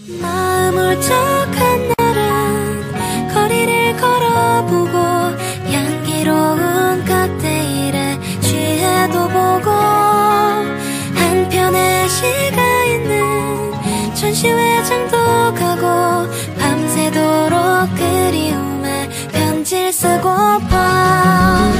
마음 울적한 날은 거리를 걸어보고 향기로운 칵테일에 취해도 보고 한편의 시가 있는 전시회장도 가고 밤새도록 그리움에 편지를 쓰고파